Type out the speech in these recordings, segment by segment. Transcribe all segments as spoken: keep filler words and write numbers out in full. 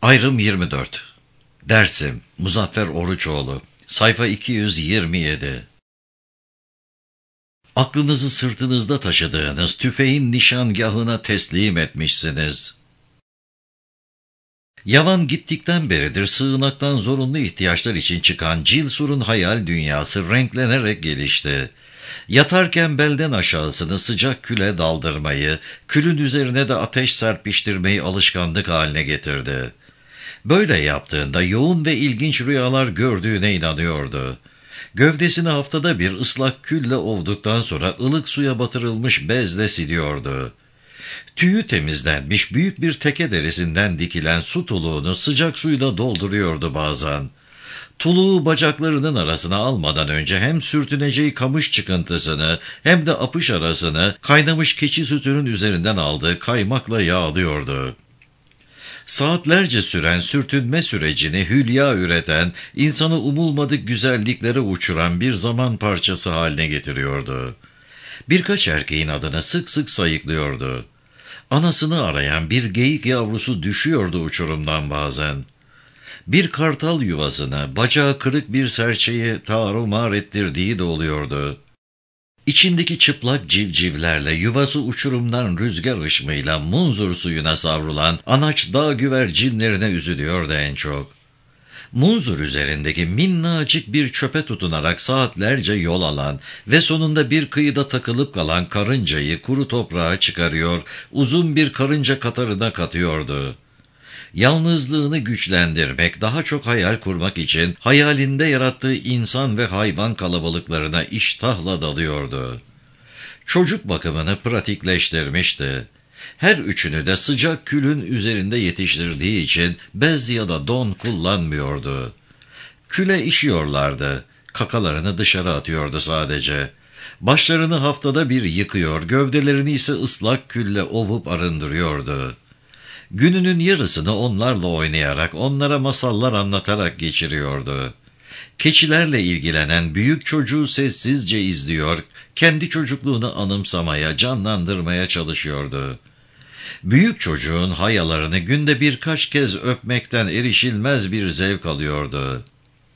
Ayrım yirmi dört. Dersim Muzaffer Oruçoğlu. Sayfa iki yüz yirmi yedi. Aklınızı sırtınızda taşıdığınız tüfeğin nişangahına teslim etmişsiniz. Yavan gittikten beridir sığınaktan zorunlu ihtiyaçlar için çıkan Cilsur'un hayal dünyası renklenerek gelişti. Yatarken belden aşağısını sıcak küle daldırmayı, külün üzerine de ateş serpiştirmeyi alışkanlık haline getirdi. Böyle yaptığında yoğun ve ilginç rüyalar gördüğüne inanıyordu. Gövdesini haftada bir ıslak külle ovduktan sonra ılık suya batırılmış bezle siliyordu. Tüyü temizlenmiş büyük bir teke derisinden dikilen su tuluğunu sıcak suyla dolduruyordu bazen. Tuluğu bacaklarının arasına almadan önce hem sürtüneceği kamış çıkıntısını hem de apış arasını kaynamış keçi sütünün üzerinden aldığı kaymakla yağlıyordu. Saatlerce süren sürtünme sürecini hülya üreten, insanı umulmadık güzelliklere uçuran bir zaman parçası haline getiriyordu. Birkaç erkeğin adını sık sık sayıklıyordu. Anasını arayan bir geyik yavrusu düşüyordu uçurumdan bazen. Bir kartal yuvasına, bacağı kırık bir serçeyi tarumar ettirdiği de oluyordu. İçindeki çıplak civcivlerle yuvası uçurumdan rüzgar ışmıyla Munzur suyuna savrulan anaç dağ güvercinlerine üzülüyordu en çok. Munzur üzerindeki minnacık bir çöpe tutunarak saatlerce yol alan ve sonunda bir kıyıda takılıp kalan karıncayı kuru toprağa çıkarıyor, uzun bir karınca katarına katıyordu. Yalnızlığını güçlendirmek, daha çok hayal kurmak için hayalinde yarattığı insan ve hayvan kalabalıklarına iştahla dalıyordu. Çocuk bakımını pratikleştirmişti. Her üçünü de sıcak külün üzerinde yetiştirdiği için bez ya da don kullanmıyordu. Küle işiyorlardı, kakalarını dışarı atıyordu sadece. Başlarını haftada bir yıkıyor, gövdelerini ise ıslak külle ovup arındırıyordu. Gününün yarısını onlarla oynayarak, onlara masallar anlatarak geçiriyordu. Keçilerle ilgilenen büyük çocuğu sessizce izliyor, kendi çocukluğunu anımsamaya, canlandırmaya çalışıyordu. Büyük çocuğun hayalarını günde birkaç kez öpmekten erişilmez bir zevk alıyordu.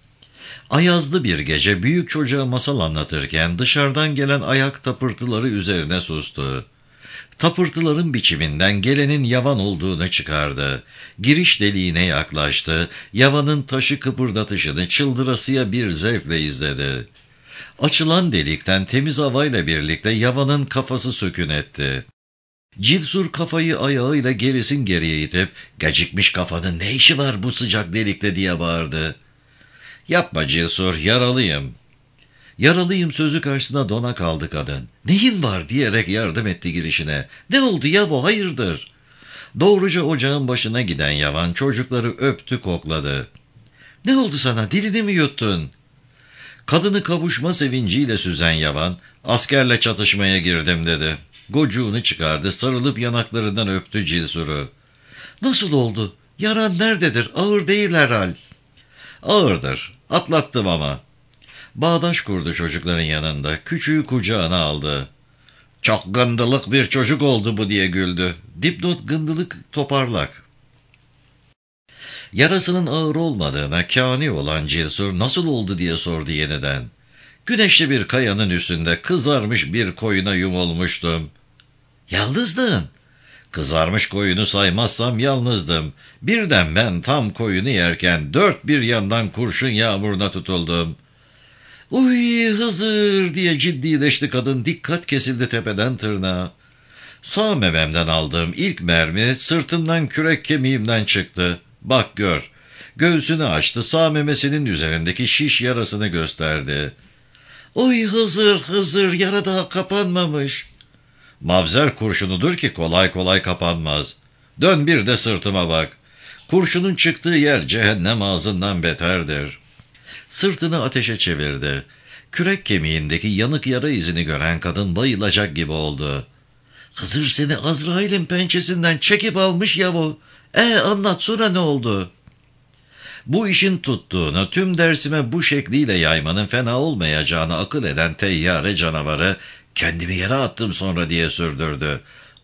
Ayazlı bir gece büyük çocuğa masal anlatırken dışarıdan gelen ayak tapırtıları üzerine sustu. Tapırtıların biçiminden gelenin yavan olduğunu çıkardı. Giriş deliğine yaklaştı. Yavanın taşı kıpırdatışını çıldırasıya bir zevkle izledi. Açılan delikten temiz havayla birlikte yavanın kafası sökün etti. Cilsur kafayı ayağıyla gerisin geriye itip, "Gecikmiş kafanın ne işi var bu sıcak delikte?" diye bağırdı. "Yapma Cilsur, yaralıyım." Yaralıyım sözü karşısında dona kaldı kadın. "Neyin var?" diyerek yardım etti girişine. "Ne oldu Yavo, hayırdır?" Doğruca ocağın başına giden yavan çocukları öptü, kokladı. "Ne oldu sana, dilini mi yuttun?" Kadını kavuşma sevinciyle süzen yavan, "Askerle çatışmaya girdim." dedi. Gocuğunu çıkardı, sarılıp yanaklarından öptü Cilsur'u. "Nasıl oldu? Yaran nerededir? Ağır değil herhal." "Ağırdır, atlattım ama." Bağdaş kurdu çocukların yanında. Küçüğü kucağına aldı. "Çok gındılık bir çocuk oldu bu," diye güldü. Dipnot gındılık toparlak. Yarasının ağır olmadığına kâni olan Cilsur nasıl oldu diye sordu yeniden. "Güneşli bir kayanın üstünde kızarmış bir koyuna yumulmuştum." "Yalnızdın?" "Kızarmış koyunu saymazsam yalnızdım. Birden ben tam koyunu yerken dört bir yandan kurşun yağmuruna tutuldum." "Uy Hızır!" diye ciddileşti kadın, dikkat kesildi tepeden tırnağa. Sağ mememden aldığım ilk mermi sırtımdan kürek kemiğimden çıktı. "Bak gör." Göğsünü açtı, sağ memesinin üzerindeki şiş yarasını gösterdi. "Uy Hızır, Hızır, yara daha kapanmamış." "Mavzer kurşunudur ki kolay kolay kapanmaz. Dön bir de sırtıma bak. Kurşunun çıktığı yer cehennem ağzından beterdir." Sırtını ateşe çevirdi. Kürek kemiğindeki yanık yara izini gören kadın bayılacak gibi oldu. "Hızır seni Azrail'in pençesinden çekip almış yavu. E anlat, sonra ne oldu?" Bu işin tuttuğunu, tüm dersime bu şekliyle yaymanın fena olmayacağını akıl eden teyyare canavarı, "Kendimi yere attım sonra," diye sürdürdü.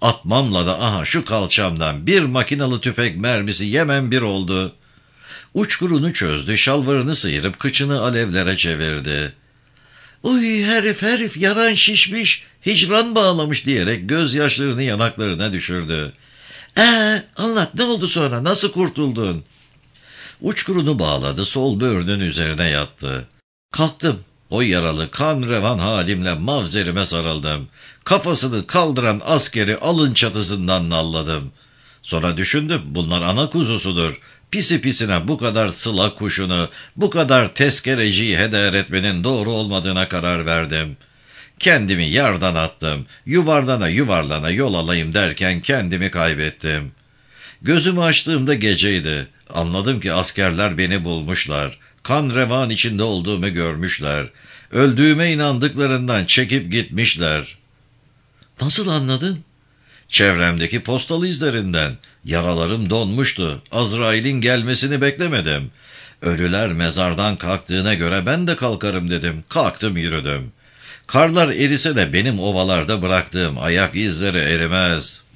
Atmamla da aha şu kalçamdan bir makinalı tüfek mermisi yemem bir oldu. Uçkurunu çözdü, şalvarını sıyırıp kıçını alevlere çevirdi. ''Uy herif herif yaran şişmiş, hicran bağlamış.'' diyerek gözyaşlarını yanaklarına düşürdü. ''Ee anlat, ne oldu sonra, nasıl kurtuldun?'' Uçkurunu bağladı, sol böğrünün üzerine yattı. Kalktım, o yaralı kan revan halimle mavzerime sarıldım. Kafasını kaldıran askeri alın çatısından nalladım. Sonra düşündüm, bunlar ana kuzusudur. Pisi pisine bu kadar sıla kuşunu, bu kadar tezkereciyi heder etmenin doğru olmadığına karar verdim. Kendimi yardan attım, yuvarlana yuvarlana yol alayım derken kendimi kaybettim. Gözümü açtığımda geceydi. Anladım ki askerler beni bulmuşlar. Kan revan içinde olduğumu görmüşler. Öldüğüme inandıklarından çekip gitmişler. Nasıl anladın? Çevremdeki postalı izlerinden. Yaralarım donmuştu. Azrail'in gelmesini beklemedim. Ölüler mezardan kalktığına göre ben de kalkarım dedim. Kalktım, yürüdüm. Karlar erise de benim ovalarda bıraktığım ayak izleri erimez.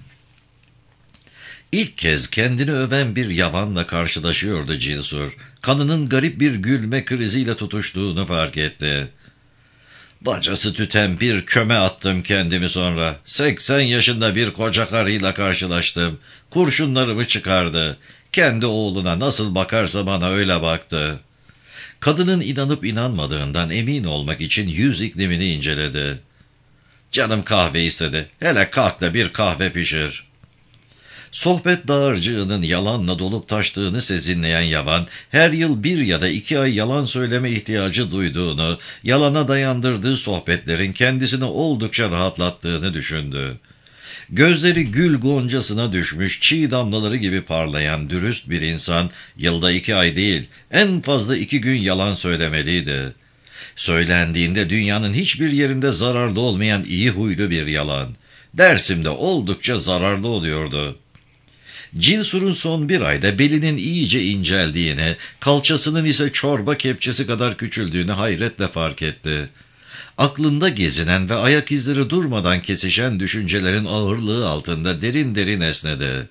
İlk kez kendini öven bir yabanla karşılaşıyordu Cesur. Kanının garip bir gülme kriziyle tutuştuğunu fark etti. Bacası tüten bir köme attım kendimi sonra. Seksen yaşında bir koca karıyla karşılaştım. Kurşunlarımı çıkardı. Kendi oğluna nasıl bakarsa bana öyle baktı. Kadının inanıp inanmadığından emin olmak için yüz iklimini inceledi. Canım kahve istedi. Hele kalk da bir kahve pişir. Sohbet dağarcığının yalanla dolup taştığını sezinleyen Yavan, her yıl bir ya da iki ay yalan söyleme ihtiyacı duyduğunu, yalana dayandırdığı sohbetlerin kendisini oldukça rahatlattığını düşündü. Gözleri gül goncasına düşmüş, çiğ damlaları gibi parlayan dürüst bir insan, yılda iki ay değil, en fazla iki gün yalan söylemeliydi. Söylendiğinde dünyanın hiçbir yerinde zararlı olmayan iyi huylu bir yalan. Dersim'de oldukça zararlı oluyordu. Cilsur'un son bir ayda belinin iyice inceldiğini, kalçasının ise çorba kepçesi kadar küçüldüğünü hayretle fark etti. Aklında gezinen ve ayak izleri durmadan kesişen düşüncelerin ağırlığı altında derin derin esnedi.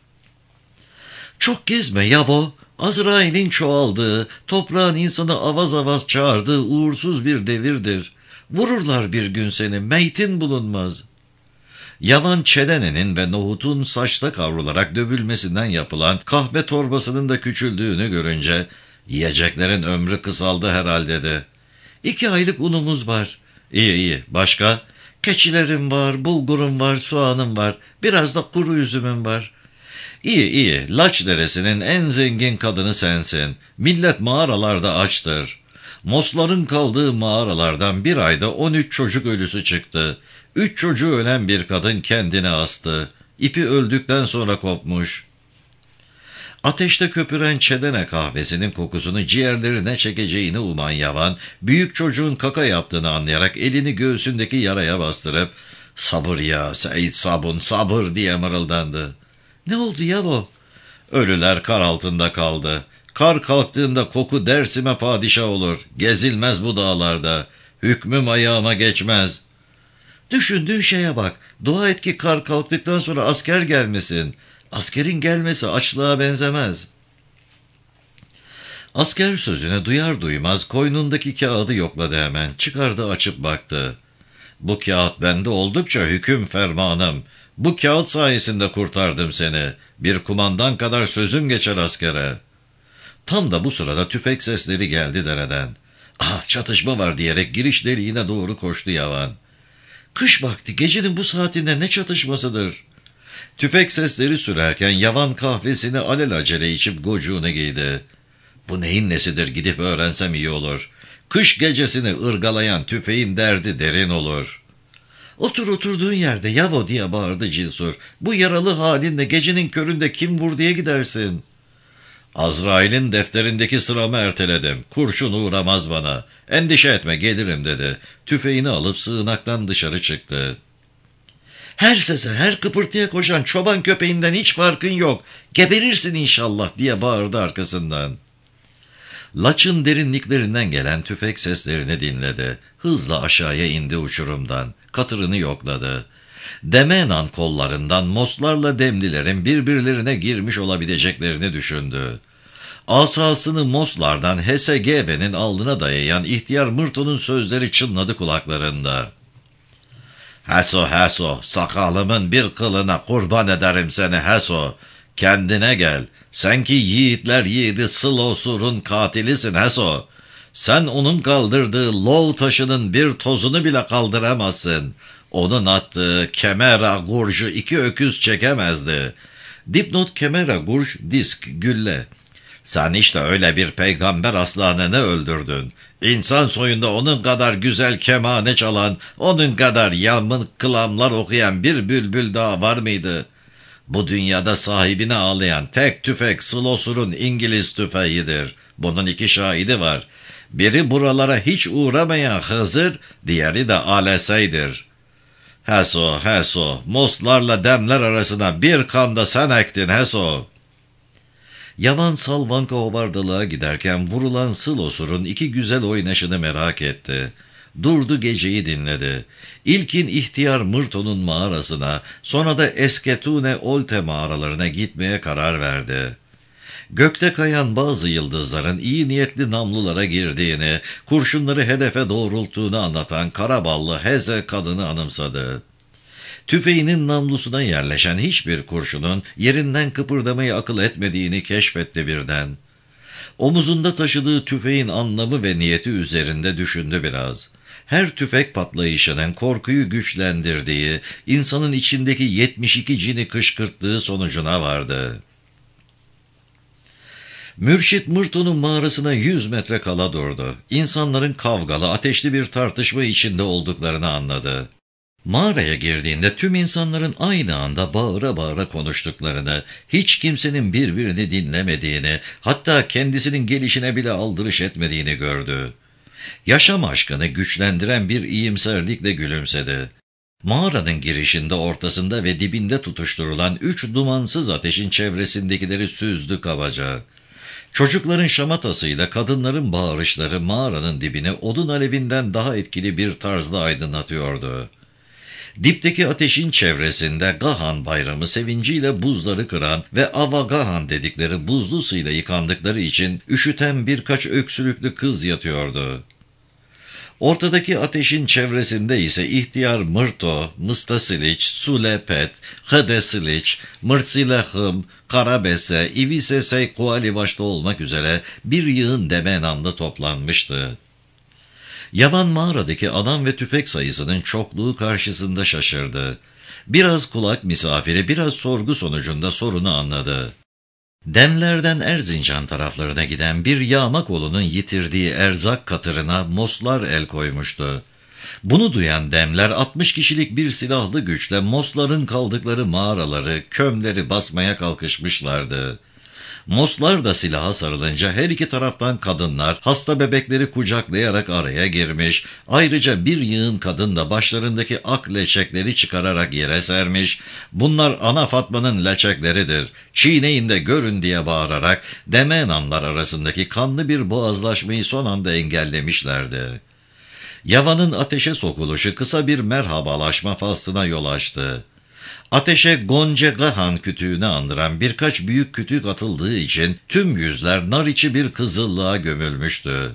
''Çok gezme yavo, Azrail'in çoğaldığı, toprağın insanı avaz avaz çağırdığı uğursuz bir devirdir. Vururlar bir gün seni, meytin bulunmaz.'' Yavan çelenenin ve nohutun saçta kavrularak dövülmesinden yapılan kahve torbasının da küçüldüğünü görünce, yiyeceklerin ömrü kısaldı herhalde de. İki aylık unumuz var. İyi iyi, başka? Keçilerim var, bulgurum var, soğanım var, biraz da kuru üzümüm var. İyi iyi, Laç Deresi'nin en zengin kadını sensin. Millet mağaralarda açtır. Mosların kaldığı mağaralardan bir ayda on üç çocuk ölüsü çıktı. Üç çocuğu ölen bir kadın kendini astı. İpi öldükten sonra kopmuş. Ateşte köpüren çedene kahvesinin kokusunu ciğerlerine çekeceğini uman Yavan, büyük çocuğun kaka yaptığını anlayarak elini göğsündeki yaraya bastırıp ''Sabır ya Seyit Sabun, sabır!'' diye mırıldandı. ''Ne oldu yavo?'' ''Ölüler kar altında kaldı. Kar kalktığında koku Dersim'e padişah olur. Gezilmez bu dağlarda. Hükmüm ayağıma geçmez.'' ''Düşündüğün şeye bak. Dua et ki kar kalktıktan sonra asker gelmesin. Askerin gelmesi açlığa benzemez.'' Asker sözüne duyar duymaz koynundaki kağıdı yokladı hemen. Çıkardı, açıp baktı. ''Bu kağıt bende oldukça hüküm fermanım. Bu kağıt sayesinde kurtardım seni. Bir kumandan kadar sözüm geçer askere.'' Tam da bu sırada tüfek sesleri geldi dereden. ''Aha, çatışma var!'' diyerek giriş deliğine doğru koştu Yavan. ''Kış vakti, gecenin bu saatinde ne çatışmasıdır?'' Tüfek sesleri sürerken Yavan kahvesini alelacele içip gocuğunu giydi. ''Bu neyin nesidir, gidip öğrensem iyi olur. Kış gecesini ırgalayan tüfeğin derdi derin olur.'' ''Otur oturduğun yerde yavo!'' diye bağırdı Cilsur. ''Bu yaralı halinle gecenin köründe kim vur diye gidersin?'' ''Azrail'in defterindeki sıramı erteledim. Kurşun uğramaz bana. Endişe etme, gelirim.'' dedi. Tüfeğini alıp sığınaktan dışarı çıktı. ''Her sese, her kıpırtıya koşan çoban köpeğinden hiç farkın yok. Geberirsin inşallah!'' diye bağırdı arkasından. Laç'ın derinliklerinden gelen tüfek seslerini dinledi. Hızla aşağıya indi uçurumdan. Katırını yokladı. Demenan kollarından Moslarla Demlilerin birbirlerine girmiş olabileceklerini düşündü. Asasını Moslardan Hesegebe'nin alnına dayayan ihtiyar Mırto'nun sözleri çınladı kulaklarında. "Heso, Heso, sakalımın bir kılına kurban ederim seni Heso. Kendine gel. Sen ki yiğitler yiğidi Slosur'un katilisin Heso. Sen onun kaldırdığı lov taşının bir tozunu bile kaldıramazsın. Onun attığı Kemera Gurj'u iki öküz çekemezdi." Dipnot Kemera Gurj, disk, gülle. Sen işte öyle bir peygamber aslanını öldürdün. İnsan soyunda onun kadar güzel kemane çalan, onun kadar yalın kılamlar okuyan bir bülbül daha var mıydı? Bu dünyada sahibine ağlayan tek tüfek Slosur'un İngiliz tüfeğidir. Bunun iki şahidi var. Biri buralara hiç uğramayan Hızır, diğeri de Alese'ydir. Heso, Heso, Moslarla Demler arasına bir kanda sen ektin Heso. Yavan Salvanka obardalığa giderken vurulan Slosur'un iki güzel oynaşını merak etti. Durdu, geceyi dinledi. İlkin ihtiyar Mırto'nun mağarasına, sonra da Esketune Olte mağaralarına gitmeye karar verdi. Gökte kayan bazı yıldızların iyi niyetli namlulara girdiğini, kurşunları hedefe doğrulttuğunu anlatan karaballı Heze kadını anımsadı. Tüfeğinin namlusuna yerleşen hiçbir kurşunun yerinden kıpırdamayı akıl etmediğini keşfetti birden. Omuzunda taşıdığı tüfeğin anlamı ve niyeti üzerinde düşündü biraz. Her tüfek patlayışının korkuyu güçlendirdiği, insanın içindeki yetmiş iki cini kışkırttığı sonucuna vardı. Mürşit Mırto'nun mağarasına yüz metre kala durdu. İnsanların kavgalı, ateşli bir tartışma içinde olduklarını anladı. Mağaraya girdiğinde tüm insanların aynı anda bağıra bağıra konuştuklarını, hiç kimsenin birbirini dinlemediğini, hatta kendisinin gelişine bile aldırış etmediğini gördü. Yaşam aşkını güçlendiren bir iyimserlikle gülümsedi. Mağaranın girişinde, ortasında ve dibinde tutuşturulan üç dumansız ateşin çevresindekileri süzdü kabaca. Çocukların şamatasıyla kadınların bağırışları mağaranın dibini odun alevinden daha etkili bir tarzda aydınlatıyordu. Dipteki ateşin çevresinde Gahan bayramı sevinciyle buzları kıran ve Avagahan dedikleri buzlu suyla yıkandıkları için üşüten birkaç öksürüklü kız yatıyordu. Ortadaki ateşin çevresinde ise ihtiyar Mırto, Mıstasiliç, Sulepet, Hıdesiliç, Mırsilehım, Karabese, İvisesey Kuali başta olmak üzere bir yığın Demenanlı toplanmıştı. Yavan mağaradaki adam ve tüfek sayısının çokluğu karşısında şaşırdı. Biraz kulak misafiri, biraz sorgu sonucunda sorunu anladı. Demlerden Erzincan taraflarına giden bir yağma kolunun yitirdiği erzak katırına Moslar el koymuştu. Bunu duyan Demler altmış kişilik bir silahlı güçle Mosların kaldıkları mağaraları, kömleri basmaya kalkışmışlardı. Moslar da silaha sarılınca her iki taraftan kadınlar hasta bebekleri kucaklayarak araya girmiş, ayrıca bir yığın kadın da başlarındaki ak leçekleri çıkararak yere sermiş, "Bunlar Ana Fatma'nın leçekleridir, çiğneyin de görün" diye bağırarak Demenanlar arasındaki kanlı bir boğazlaşmayı son anda engellemişlerdi. Yavanın ateşe sokuluşu kısa bir merhabalaşma faslına yol açtı. Ateşe Gonce Gahan kütüğünü andıran birkaç büyük kütük atıldığı için tüm yüzler nar içi bir kızıllığa gömülmüştü.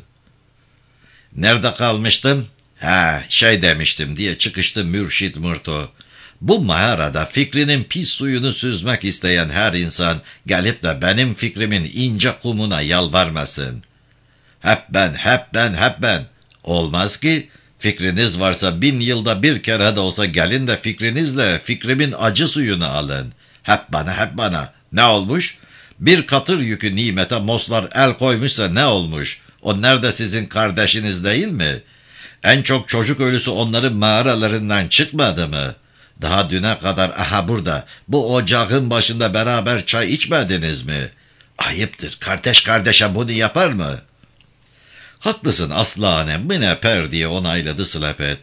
"Nerede kalmıştım? Ha, şey demiştim" diye çıkıştı Mürşit Mırto. "Bu mağarada fikrinin pis suyunu süzmek isteyen her insan gelip de benim fikrimin ince kumuna yalvarmasın. Hep ben, hep ben, hep ben. Olmaz ki. Fikriniz varsa bin yılda bir kere de olsa gelin de fikrinizle fikrimin acı suyunu alın. Hep bana, hep bana. Ne olmuş? Bir katır yükü nimete Moslar el koymuşsa ne olmuş? Onlar da sizin kardeşiniz değil mi? En çok çocuk ölüsü onların mağaralarından çıkmadı mı? Daha düne kadar aha burada, bu ocağın başında beraber çay içmediniz mi? Ayıptır, kardeş kardeşe bunu yapar mı?" "Haklısın aslanem, mıneper" diye onayladı Slepet.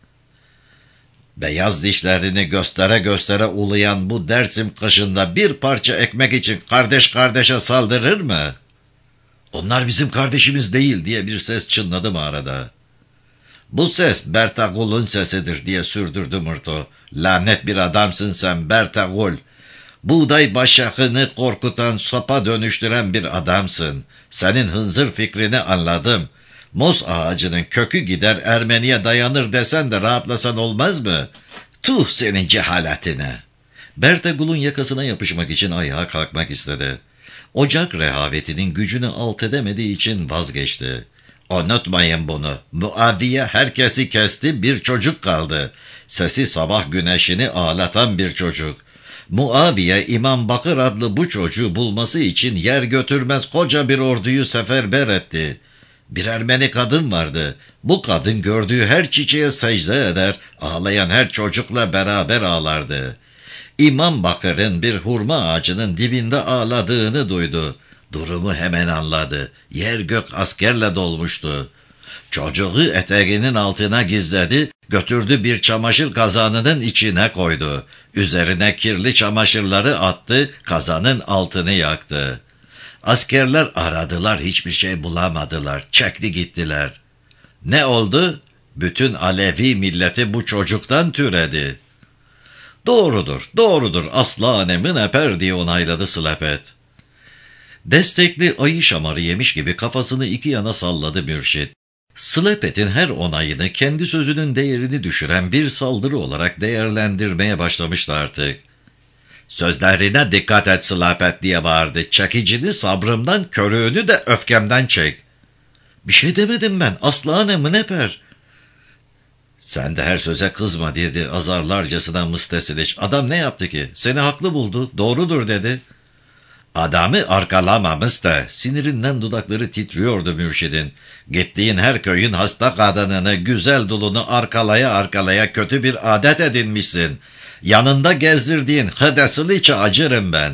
Beyaz dişlerini göstere göstere uluyan bu Dersim kışında bir parça ekmek için kardeş kardeşe saldırır mı? "Onlar bizim kardeşimiz değil" diye bir ses çınladı mağarada. Bu ses Bertagul'un sesidir diye sürdürdü Mırto. Lanet bir adamsın sen Bertagul. Buğday başakını korkutan, sopa dönüştüren bir adamsın. Senin hınzır fikrini anladım. Muz ağacının kökü gider Ermeni'ye dayanır desen de rahatlasan olmaz mı? Tuh senin cehaletine. Bertagul'un yakasına yapışmak için ayağa kalkmak istedi. Ocak rehavetinin gücünü alt edemediği için vazgeçti. Unutmayın bunu. Muaviye herkesi kesti, bir çocuk kaldı. Sesi sabah güneşini ağlatan bir çocuk. Muaviye İmam Bakır adlı bu çocuğu bulması için yer götürmez koca bir orduyu seferber etti. Bir Ermeni kadın vardı. Bu kadın gördüğü her çiçeğe secde eder, ağlayan her çocukla beraber ağlardı. İmam Bakır'ın bir hurma ağacının dibinde ağladığını duydu. Durumu hemen anladı. Yer gök askerle dolmuştu. Çocuğu eteğinin altına gizledi, götürdü bir çamaşır kazanının içine koydu. Üzerine kirli çamaşırları attı, kazanın altını yaktı. Askerler aradılar, hiçbir şey bulamadılar. Çekti gittiler. Ne oldu? Bütün Alevi milleti bu çocuktan türedi. Doğrudur, doğrudur, aslanımın eper diye onayladı Slepet. Destekli ayı şamarı yemiş gibi kafasını iki yana salladı mürşit. Slepet'in her onayını kendi sözünün değerini düşüren bir saldırı olarak değerlendirmeye başlamıştı artık. Sözlerine dikkat et Slepet diye bağırdı. Çekicini sabrımdan, körüğünü de öfkemden çek. Bir şey demedim ben, aslanımın eper. Sen de her söze kızma dedi azarlarcasına Mustesiliç. Adam ne yaptı ki? Seni haklı buldu, doğrudur dedi. Adamı arkalamamış da sinirinden dudakları titriyordu mürşidin. Gittiğin her köyün hasta kadınını, güzel dulunu arkalaya arkalaya kötü bir adet edinmişsin. Yanında gezdirdiğin Hıdesiliç'e acırım ben.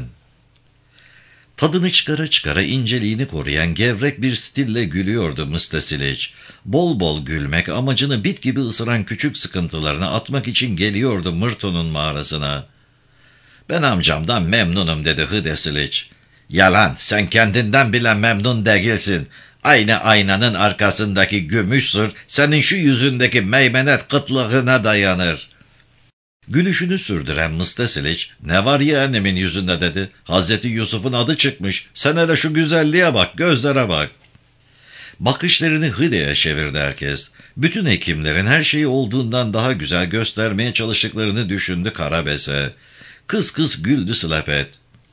Tadını çıkara çıkara inceliğini koruyan gevrek bir stille gülüyordu Mustesiliç. Bol bol gülmek, amacını bit gibi ısıran küçük sıkıntılarını atmak için geliyordu Mırto'nun mağarasına. Ben amcamdan memnunum dedi Hıdesiliç. Yalan, sen kendinden bile memnun değilsin. Aynı aynanın arkasındaki gümüş sır senin şu yüzündeki meymenet kıtlığına dayanır. Gülüşünü sürdüren Mustesiliç, ne var yeğenimin yüzünde dedi. Hazreti Yusuf'un adı çıkmış. Sen hele şu güzelliğe bak, gözlere bak. Bakışlarını Hıde'ye çevirdi herkes. Bütün hekimlerin her şeyi olduğundan daha güzel göstermeye çalıştıklarını düşündü Karabese. Kız kız güldü Slepet.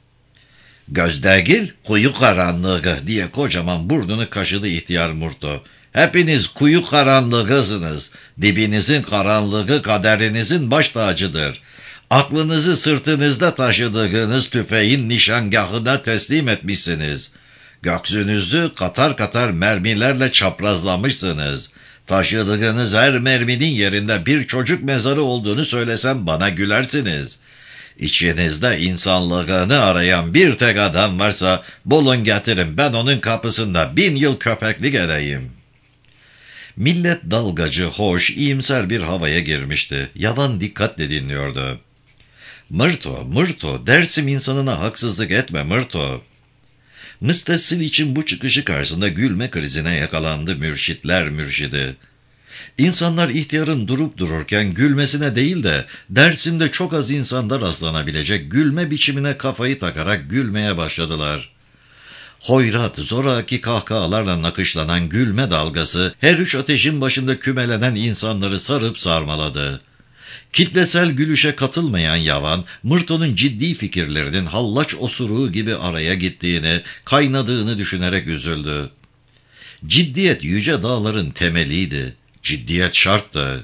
Gözdegil kuyu karanlığı diye kocaman burnunu kaşıdı ihtiyar Murto. Hepiniz kuyu karanlığısınız. Dibinizin karanlığı kaderinizin baş tacıdır. Aklınızı sırtınızda taşıdığınız tüfeğin nişangahına teslim etmişsiniz. Göksünüzü katar katar mermilerle çaprazlamışsınız. Taşıdığınız her merminin yerinde bir çocuk mezarı olduğunu söylesem bana gülersiniz. İçinizde insanlığını arayan bir tek adam varsa bulun getirin, ben onun kapısında bin yıl köpeklik edeyim. Millet dalgacı, hoş, iyimser bir havaya girmişti. Yavan dikkatle dinliyordu. Mırto, Mırto, Dersim insanına haksızlık etme Mırto. Müstessil için bu çıkışı karşısında gülme krizine yakalandı mürşitler mürşidi. İnsanlar ihtiyarın durup dururken gülmesine değil de Dersim'de çok az insanda rastlanabilecek gülme biçimine kafayı takarak gülmeye başladılar. Hoyrat, zoraki kahkahalarla nakışlanan gülme dalgası her üç ateşin başında kümelenen insanları sarıp sarmaladı. Kitlesel gülüşe katılmayan Yavan, Mırto'nun ciddi fikirlerinin hallaç osuruğu gibi araya gittiğini, kaynadığını düşünerek üzüldü. Ciddiyet yüce dağların temeliydi. Ciddiyet şarttı.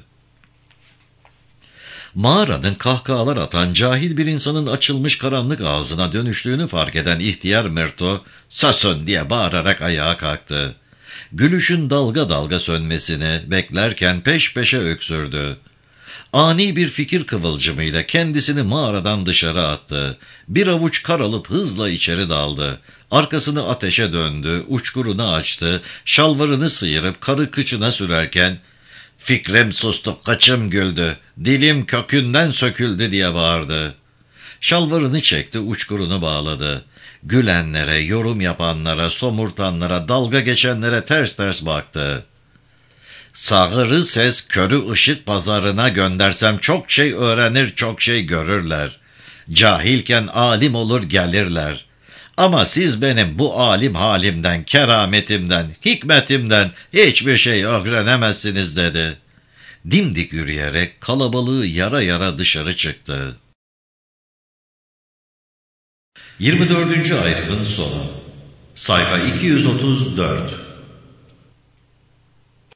Mağaranın kahkahalar atan cahil bir insanın açılmış karanlık ağzına dönüştüğünü fark eden ihtiyar Mırto, "Susun!" diye bağırarak ayağa kalktı. Gülüşün dalga dalga sönmesini beklerken peş peşe öksürdü. Ani bir fikir kıvılcımıyla kendisini mağaradan dışarı attı. Bir avuç kar alıp hızla içeri daldı. Arkasını ateşe döndü, uçkurunu açtı, şalvarını sıyırıp karı kıçına sürerken "Fikrim sustu, kıçım güldü, dilim kökünden söküldü" diye bağırdı. Şalvarını çekti, uçkurunu bağladı. Gülenlere, yorum yapanlara, somurtanlara, dalga geçenlere ters ters baktı. Sağırı ses, körü ışık pazarına göndersem çok şey öğrenir, çok şey görürler. Cahilken alim olur gelirler. Ama siz benim bu alim halimden, kerametimden, hikmetimden hiçbir şey öğrenemezsiniz dedi. Dimdik yürüyerek kalabalığı yara yara dışarı çıktı. yirmi dördüncü ayrımın sonu. Sayfa iki yüz otuz dört.